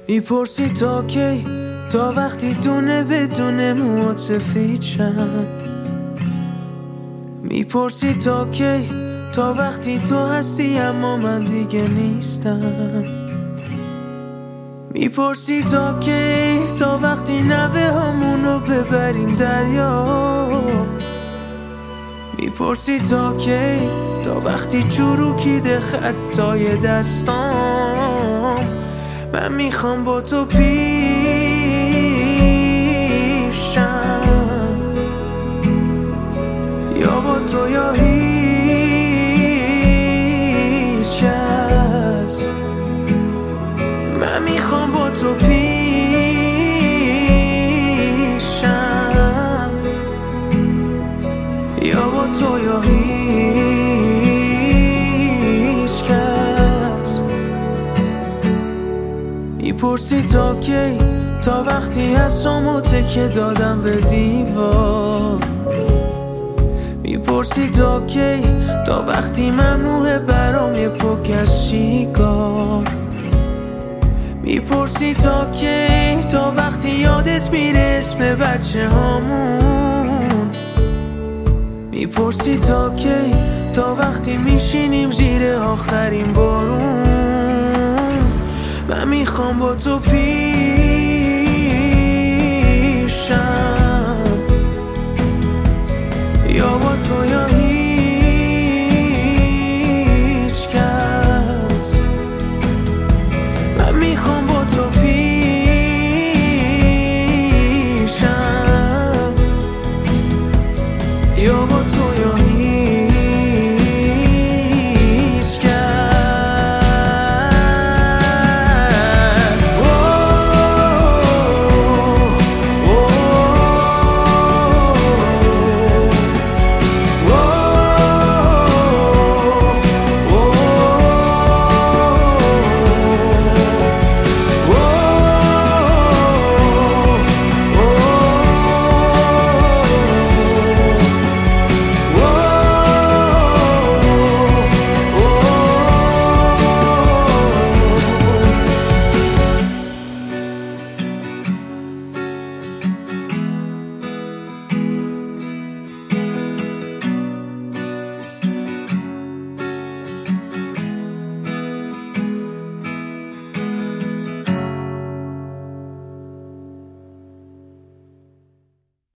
میپرسی تا کی، تا وقتی دونه بدون موات سفید شم. میپرسی تا کی، تا وقتی تو هستی اما من دیگه نیستم. میپرسی تا کی، تا وقتی نوه همونو ببریم دریا. میپرسی تا کی، تا وقتی چروکیده خطای دستام. من میخوام با تو پیشم، یا با تو یا هیچ کس. من میخوام با تو پیشم، یا با تو یا هیچ کس. میپرسی تا کی، تا وقتی حسامو تکه دادم به دیوار. میپرسی تا کی، تا وقتی ممنوعه برام یه پک از سیگار. میپرسی تا کی، تا وقتی یادت میره اسم بچه هامون. میپرسی تا کی، تا وقتی میشینیم زیر آخرین بارون. من میخوام با تو